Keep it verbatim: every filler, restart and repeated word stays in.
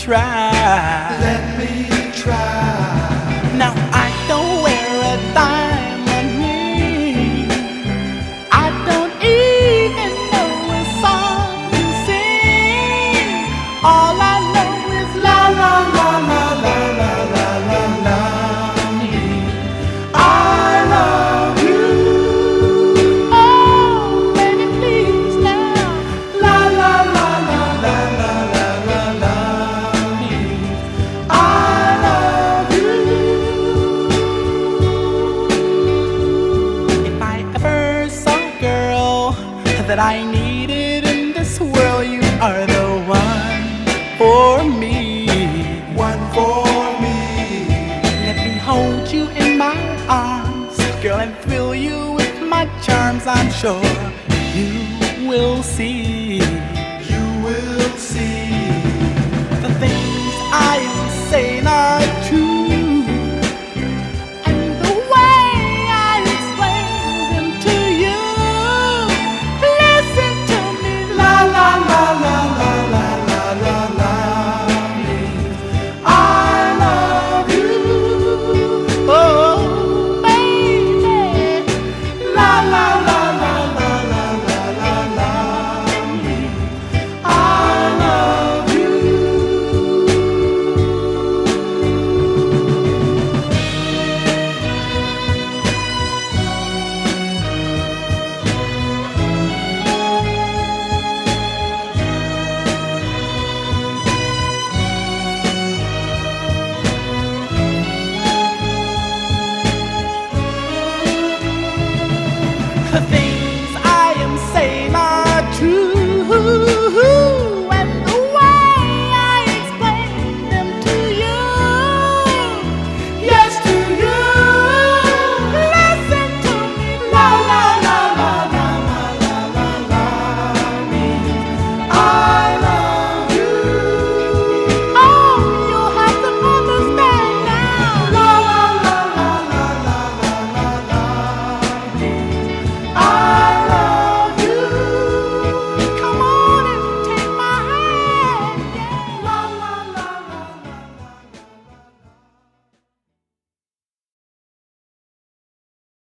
try. Let me try. Now I don't wear a diamond ring. I don't even know a song to sing. All I know is la la la la la la la la la. I love you. Oh, baby, please now. La la la la la la la la la. I love you. If I ever saw a girl that I needed in this world, you are the one for me. One for me. Let me hold you in my arms, girl, and fill you with my charms. I'm sure you will see.